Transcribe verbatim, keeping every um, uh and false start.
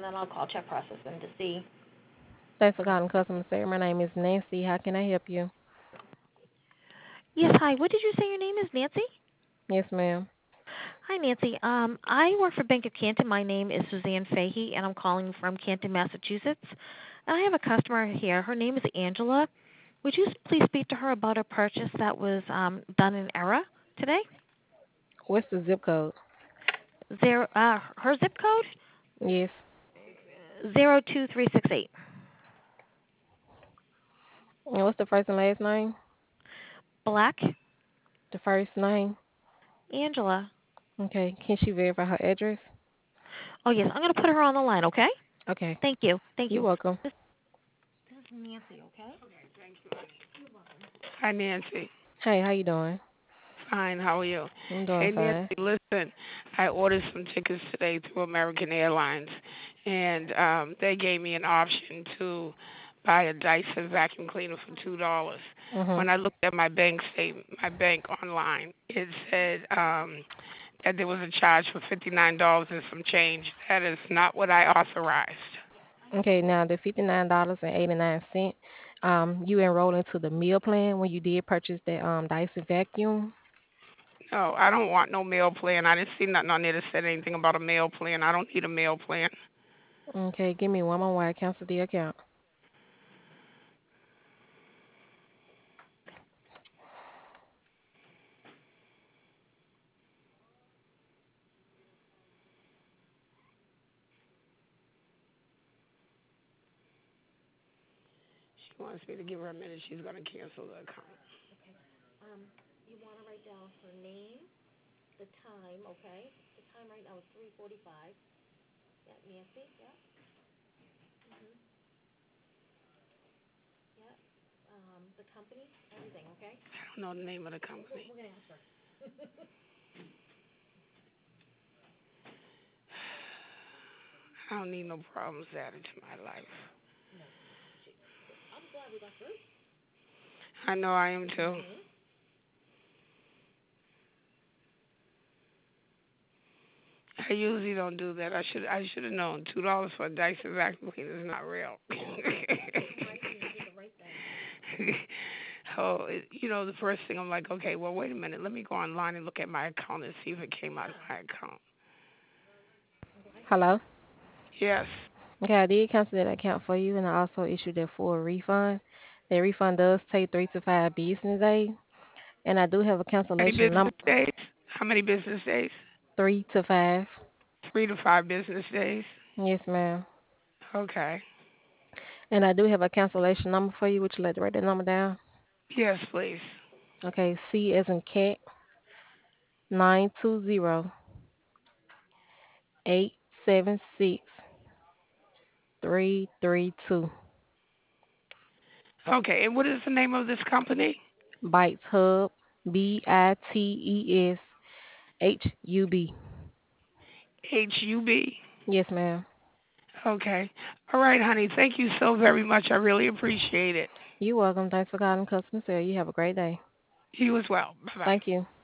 and then I'll call check processing to see. Thanks for calling customer service. My name is Nancy. How can I help you? Yes, hi. What did you say your name is, Nancy? Yes, ma'am. Hi, Nancy. Um, I work for Bank of Canton. My name is Suzanne Fahey, and I'm calling from Canton, Massachusetts. And I have a customer here. Her name is Angela. Would you please speak to her about a purchase that was um, done in error today? What's the zip code? There, uh, her zip code Yes. zero two three six eight. And what's the first and last name? Black The first name. Angela. Okay. Can she verify her address? Oh yes, I'm going to put her on the line. Okay. Okay. Thank you. Thank You're you. welcome. This, this is Nancy. Okay. Hi, Nancy. Hey, how you doing? Fine. How are you? I'm doing Hey, Nancy. fine. Listen, I ordered some tickets today through American Airlines, and um, they gave me an option to buy a Dyson vacuum cleaner for two dollars. Mhm. When I looked at my bank statement, my bank online, it said um, that there was a charge for fifty nine dollars and some change. That is not what I authorized. Okay. Now the fifty nine dollars and eighty nine cent. Um, you enrolled into the meal plan when you did purchase that um Dyson vacuum. No, I don't want no mail plan. I didn't see nothing on there that said anything about a mail plan. I don't need a mail plan. Okay. Give me one more while I cancel the account. She wants me to give her a minute. She's going to cancel the account. Um, you want to write down her name, the time. Okay. The time right now is three forty-five. Yeah, Nancy. Yeah. Mhm. Yeah. Um, the company, everything. Okay. I don't know the name of the We're, company. we're gonna ask her. I don't need no problems added to my life. No. She, I'm glad we got through. I know I am too. Mhm. I usually don't do that. I should I should have known. Two dollars for a Dyson vacuum cleaner is not real. Right. You did the right thing. Oh, it, you know, the first thing I'm like, okay, well, wait a minute. Let me go online and look at my account and see if it came out of my account. Hello. Yes. Okay, I did cancel that account for you, and I also issued that full refund. That refund does take three to five business days, and I do have a How many cancellation business number. days? How many business days? Three to five. Three to five business days. Yes, ma'am. Okay. And I do have a cancellation number for you. Would you like to write that number down? Yes, please. Okay, C as in cat, nine two zero eight seven six three three two. Okay, and what is the name of this company? Bites Hub, B I T E S H U B. H U B. Yes, ma'am. Okay. All right, honey. Thank you so very much. I really appreciate it. You're welcome. Thanks for calling customer service. You have a great day. You as well. Bye bye. Thank you.